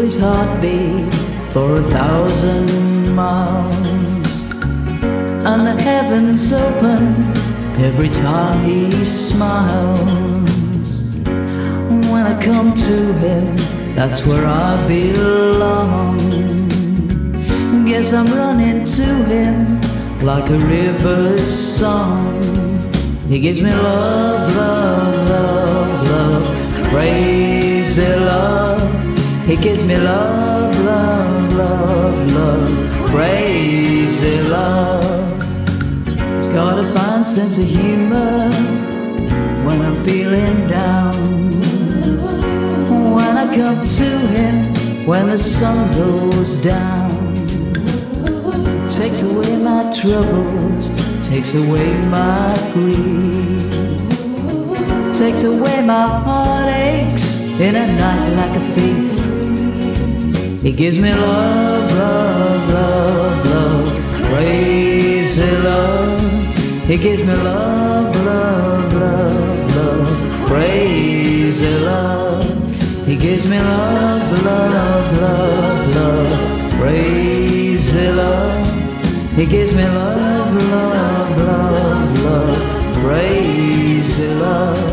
his heartbeat for 1,000 miles, and the heavens open every time he smiles. When I come to him, that's where I belong. Guess I'm running to him like a river's song. He gives me love, love, love, love, crazy love. He gives me love, love, love, love, crazy love. He's got a fine sense of humor when I'm feeling down. When I come to him, when the sun goes down, takes away my troubles, takes away my grief, takes away my heartaches in a night like a thief. He gives me love, love, love, love, crazy love. He gives me love, love, love, love, crazy love. He gives me love, love, love, love, crazy love. He gives me love, love, love, love, crazy love.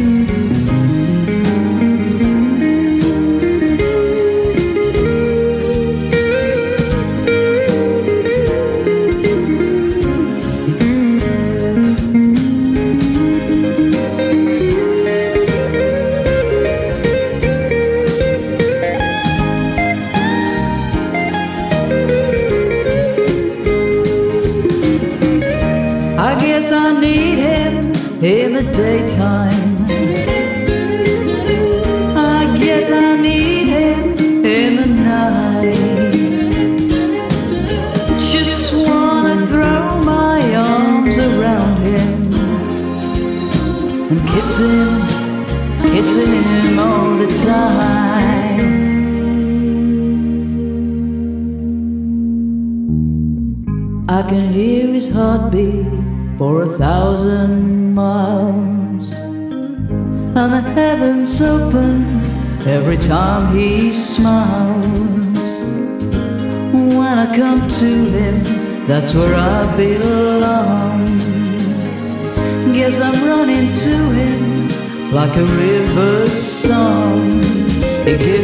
I guess I need him in the daytime. I guess I need him in the night. Just wanna throw my arms around him and kiss him all the time. I can hear his heartbeat for 1,000 miles, and the heavens open every time he smiles. When I come to him, that's where I belong. Guess I'm running to him like a river's song. He gives